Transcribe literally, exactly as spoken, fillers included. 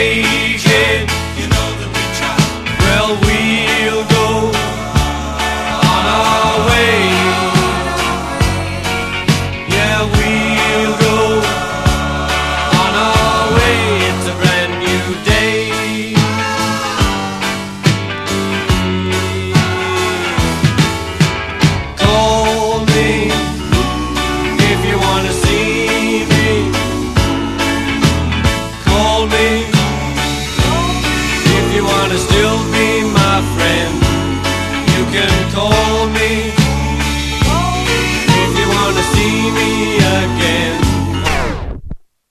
making. You know that we try. Well, we'll go on our way. Yeah, we'll go on our way. It's a brand new day. Call me if you wanna see me. Call me if you wanna still be my friend. You can call me